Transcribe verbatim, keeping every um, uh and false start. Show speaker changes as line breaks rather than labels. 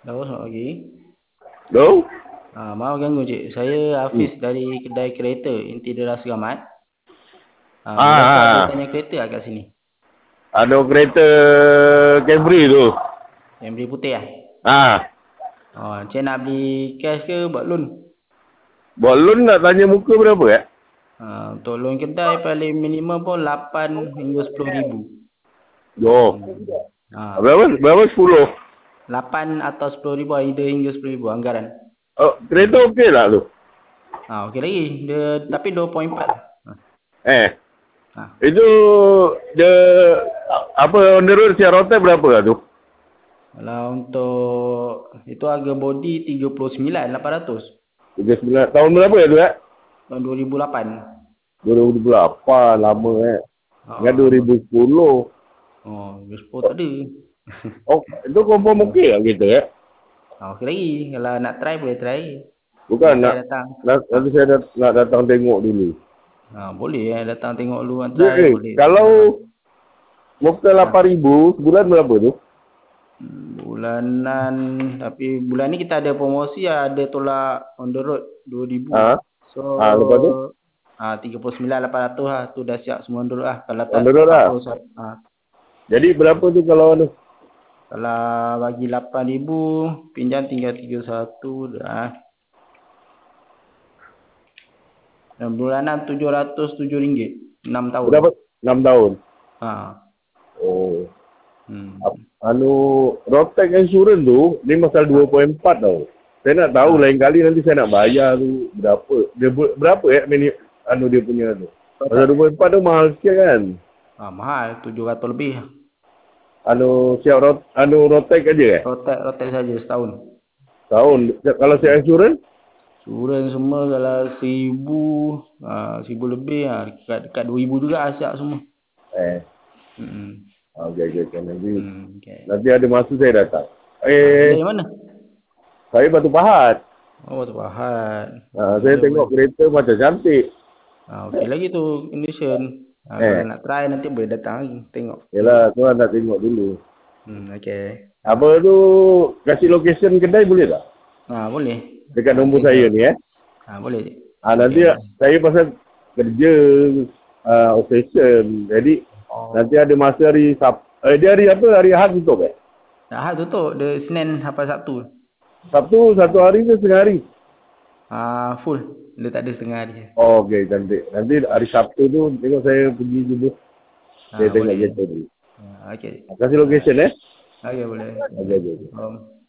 Halo, selamat pagi.
Hello?
Ah, maaf ganggu cik. Saya
Hmm.
Hafiz dari kedai kereta Inti Dera Selamat. Ah, boleh tahu ada
Ah,
tanya kereta tak kat sini?
ada kereta Camry tu.
Yang beli putih lah.
Ah,
Ah, cik nak beli cash ke buat loan?
buat loan nak tanya muka berapa ya?
Ah, untuk loan kedai paling minimum pun lapan hingga sepuluh ribu.
Yo.
Hmm. Ah,
Berapa? Berapa sepuluh?
lapan atau sepuluh ribu, ide hingga sepuluh ribu anggaran.
Oh, kereta okey tak tu?
Ah, okey lagi. Dia tapi dua koma empat. Ah.
Eh,
ah.
itu dia apa on the road siap rotai berapa lah tu?
Kalau untuk itu harga body tiga puluh sembilan lapan ratus
tiga puluh sembilan tahun berapa ya tu ya?
tahun dua ribu lapan.
dua ribu lapan lama eh.
Ah,
Ingat
lama.
dua ribu sepuluh.
Oh, Vespa tak ada.
Oh, itu confirm
Hmm.
okey lah kita ya?
Ah, okey lagi. Kalau nak try boleh try.
Bukan
Boleh try
nak,
datang.
nak
Ah,
nanti saya dat, nak datang tengok dulu.
ah boleh eh datang tengok dulu kan
Dia,
try
eh,
boleh. Ah,
kalau muka
ah.
lapan ribu sebulan berapa tu?
Hmm, Bulanan tapi bulan ni kita ada promosi lah, ada tolak on the road dua ribu.
Ah,
So
ah lepas tu
ah tiga puluh sembilan lapan ratus lah tu dah siap semua on the road lah. Kalau
on
tak
the road
empat
lah.
puluh satu ah
Jadi berapa tu kalau anu?
kalau bagi lapan ribu pinjam tinggal tiga puluh satu dah. Dan bulanan tujuh ratus tujuh ringgit enam tahun.
Berapa? enam tahun.
Ah.
Oh. Ap-
Hmm.
Anu Rotek Insurance tu ni pasal
Ah.
dua koma empat tau. Saya nak tahu
Ah.
lain kali nanti saya nak bayar tu berapa. Dia ber- berapa ya mini anu dia punya tu. Pasal dua koma empat tu mahal sikit kan.
Ah, mahal tujuh ratus lebih.
Anu siap rot anu Rotek aja eh?
Rotek rotek saja setahun.
Tahun. Kalau siap
Hmm.
insurance
Suran semua kalau seribu, ah, seribu lebih ah, dekat dekat dua ribu juga asyik semua.
eh
Hmm.
okey okey okay. Nanti
Hmm, okey.
nanti ada masa saya datang.
Ah,
Eh
kedai mana?
saya Batu Pahat.
Oh, Batu Pahat. Ah,
Ha, saya
boleh boleh.
tengok kereta macam cantik.
Ah, okey lagi tu condition. Ah, kalau
Eh,
nak try nanti boleh datang lagi tengok.
yelah, tuan nak tengok dulu.
Hmm, okey.
Apa
Ah.
tu, kasih location kedai boleh tak?
Ah, boleh.
Dekat
Ah,
nombor saya
tinggal.
ni eh.
Ah, boleh.
Ha, nanti
Okey.
saya pasal kerja uh, operation. Jadi, nanti
Oh.
ada masa hari Sab eh, dia hari apa? Hari Ahad tutup eh?
Ahad tutup, dia Senin sampai Sabtu.
Sabtu satu hari ke setengah hari?
Ah, full. Dia tak ada setengah hari.
Oh, okey, cantik. Nanti hari Sabtu tu, tengok saya pergi dulu. Saya
Ah,
tengok
boleh.
kereta dulu.
Ah, okey.
Kasih
Ah,
location eh.
okey boleh.
Okey, okey. Okay.
Um,